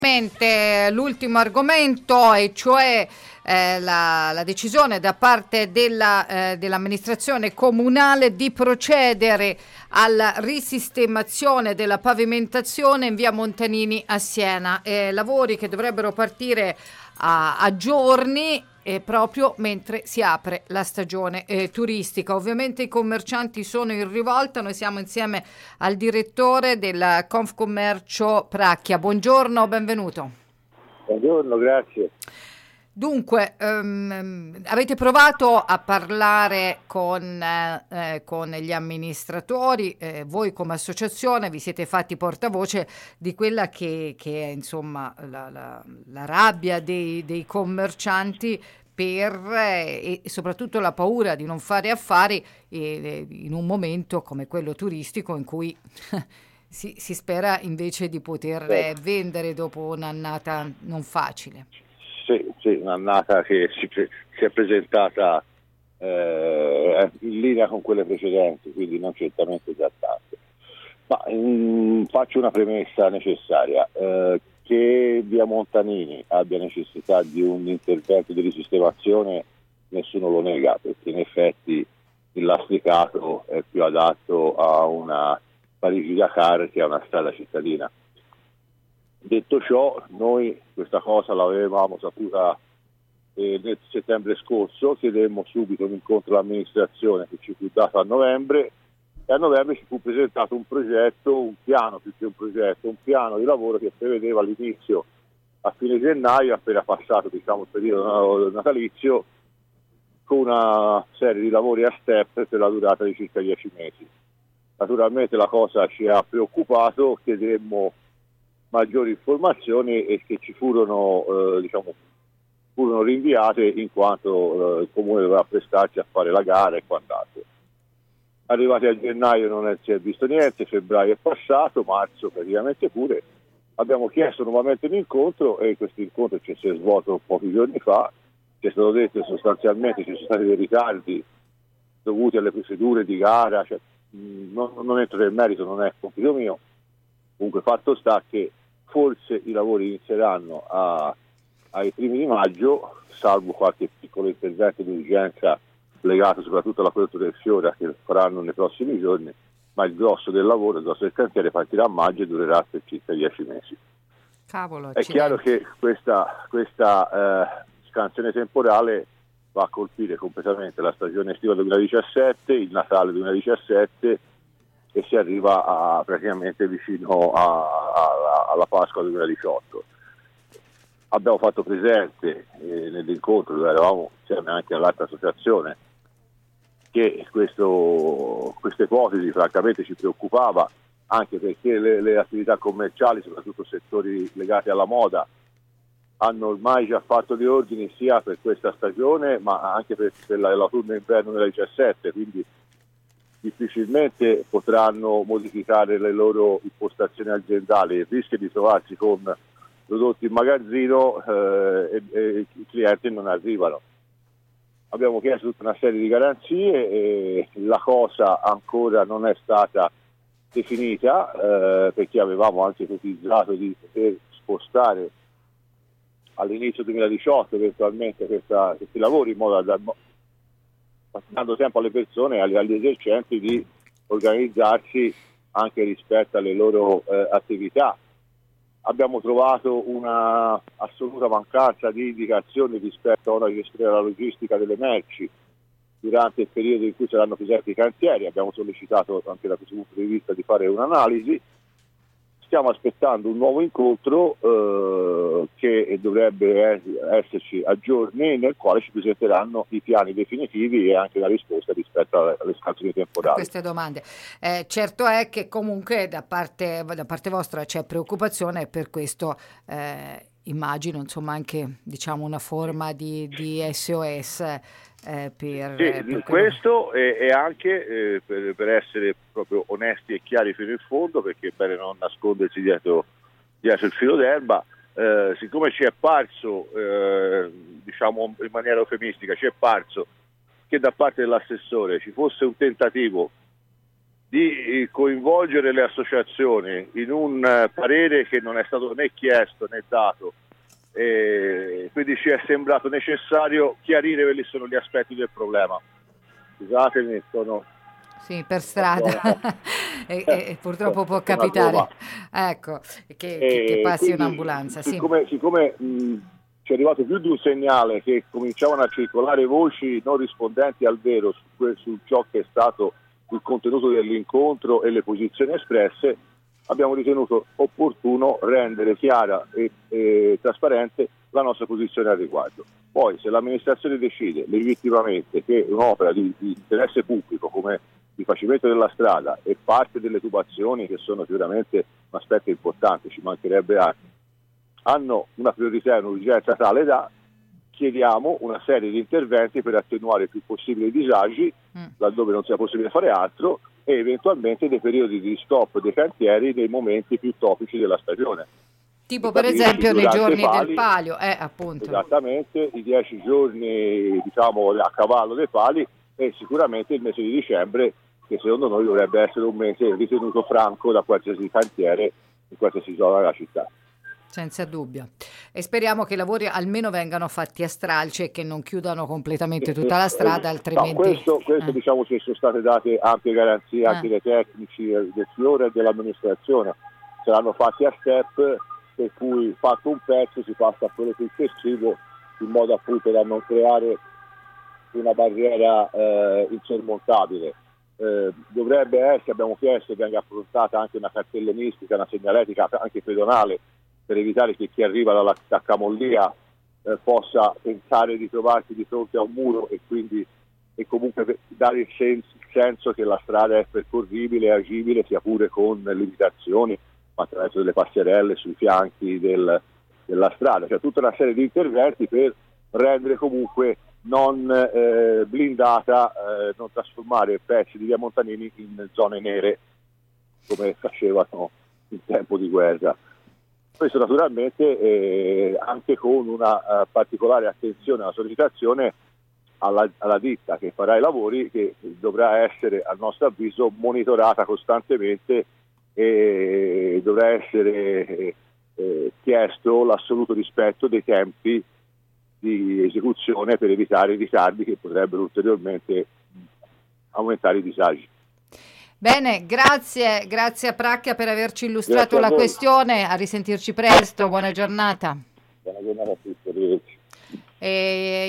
L'ultimo argomento, e cioè la decisione da parte dell'amministrazione comunale di procedere alla risistemazione della pavimentazione in via Montanini a Siena, lavori che dovrebbero partire a giorni, proprio mentre si apre la stagione turistica. Ovviamente i commercianti sono in rivolta. Noi siamo insieme al direttore della Confcommercio Pracchia. Buongiorno, benvenuto. Buongiorno, grazie. Dunque, avete provato a parlare con gli amministratori, voi come associazione vi siete fatti portavoce di quella che è insomma la rabbia dei commercianti e soprattutto la paura di non fare affari in un momento come quello turistico in cui si spera invece di poter vendere dopo un'annata non facile. Sì, un'annata che si è presentata in linea con quelle precedenti, quindi non certamente esattamente. Ma faccio una premessa necessaria. Che via Montanini abbia necessità di un intervento di risistemazione nessuno lo nega, perché in effetti il lastricato è più adatto a una Parigi-Dakar che a una strada cittadina. Detto ciò, noi questa cosa l'avevamo saputa nel settembre scorso, chiedemmo subito un incontro all'amministrazione che ci fu dato a novembre, e a novembre ci fu presentato un progetto, un piano più che un progetto, un piano di lavoro che prevedeva l'inizio a fine gennaio, appena passato il periodo natalizio, con una serie di lavori a step per la durata di circa 10 mesi. Naturalmente la cosa ci ha preoccupato, chiedemmo maggiori informazioni e che ci furono rinviate in quanto il Comune doveva prestarci a fare la gara e quant'altro. Arrivati a gennaio non si è visto niente, febbraio è passato, marzo praticamente pure. Abbiamo chiesto nuovamente un incontro e questo incontro ci si è svolto pochi giorni fa. Ci è stato detto che sostanzialmente ci sono stati dei ritardi dovuti alle procedure di gara, non entro nel merito, non è compito mio. Comunque fatto sta che forse i lavori inizieranno ai primi di maggio, salvo qualche piccolo intervento di urgenza legato soprattutto alla copertura del fiore che faranno nei prossimi giorni, ma il grosso del lavoro, il grosso del cantiere partirà a maggio e durerà per circa 10 mesi. Cavolo, è chiaro che questa scansione temporale va a colpire completamente la stagione estiva 2017, il Natale 2017 e si arriva praticamente vicino alla Pasqua 2018. Abbiamo fatto presente nell'incontro dove eravamo insieme anche all'altra associazione che questa ipotesi francamente ci preoccupava, anche perché le attività commerciali, soprattutto settori legati alla moda, hanno ormai già fatto gli ordini sia per questa stagione ma anche per l'autunno e inverno 2017, quindi difficilmente potranno modificare le loro impostazioni aziendali e rischia di trovarsi con prodotti in magazzino e i clienti non arrivano. Abbiamo chiesto tutta una serie di garanzie e la cosa ancora non è stata definita perché avevamo anche ipotizzato di poter spostare all'inizio 2018 eventualmente questi lavori in modo da dando tempo alle persone, agli esercenti di organizzarsi anche rispetto alle loro attività. Abbiamo trovato una assoluta mancanza di indicazioni rispetto a una gestione della logistica delle merci durante il periodo in cui saranno presenti i cantieri. Abbiamo sollecitato anche da questo punto di vista di fare un'analisi. Stiamo aspettando un nuovo incontro che dovrebbe esserci a giorni, nel quale ci presenteranno i piani definitivi e anche la risposta rispetto alle scansioni temporali. Queste domande. Certo è che comunque da parte vostra c'è preoccupazione e per questo immagino insomma anche una forma di SOS. Per questo e anche per essere proprio onesti e chiari fino in fondo, perché è bene non nascondersi dietro il filo d'erba, siccome ci è parso, in maniera eufemistica, ci è parso che da parte dell'assessore ci fosse un tentativo di coinvolgere le associazioni in un parere che non è stato né chiesto né dato, quindi ci è sembrato necessario chiarire quali sono gli aspetti del problema. Scusatemi, sono... Sì, per strada e purtroppo può capitare, ecco, che passi un'ambulanza. Siccome ci è arrivato più di un segnale che cominciavano a circolare voci non rispondenti al vero su ciò che è stato il contenuto dell'incontro e le posizioni espresse, abbiamo ritenuto opportuno rendere chiara e trasparente la nostra posizione al riguardo. Poi, se l'amministrazione decide legittimamente che un'opera di interesse pubblico come il facimento della strada e parte delle tubazioni, che sono sicuramente un aspetto importante, ci mancherebbe anche, hanno una priorità e un'urgenza tale da, chiediamo una serie di interventi per attenuare il più possibile i disagi laddove non sia possibile fare altro, e eventualmente dei periodi di stop dei cantieri nei momenti più topici della stagione. Tipo per esempio nei giorni del Palio, appunto. Esattamente, i 10 giorni a cavallo dei pali, e sicuramente il mese di dicembre, che secondo noi dovrebbe essere un mese ritenuto franco da qualsiasi cantiere in qualsiasi zona della città. Senza dubbio. E speriamo che i lavori almeno vengano fatti a stralci e che non chiudano completamente tutta la strada, altrimenti... No, questo diciamo che sono state date ampie garanzie anche dai tecnici del Fiore e dell'amministrazione. Saranno fatti a step, per cui fatto un pezzo si passa a quello successivo, in modo appunto da non creare una barriera insormontabile. Dovrebbe essere, abbiamo chiesto, venga affrontata anche una cartellonistica, una segnaletica anche pedonale, per evitare che chi arriva da Camollia possa pensare di trovarsi di fronte a un muro e comunque dare il senso che la strada è percorribile e agibile, sia pure con limitazioni, ma attraverso delle passerelle sui fianchi della strada. Cioè tutta una serie di interventi per rendere comunque non blindata, non trasformare pezzi di via Montanini in zone nere come facevano in tempo di guerra. Questo naturalmente anche con una particolare attenzione alla sollecitazione alla ditta che farà i lavori, che dovrà essere a nostro avviso monitorata costantemente e dovrà essere chiesto l'assoluto rispetto dei tempi di esecuzione per evitare i ritardi che potrebbero ulteriormente aumentare i disagi. Bene, grazie a Pracchia per averci illustrato la questione, a risentirci presto, buona giornata. Buona giornata a tutti, arrivederci.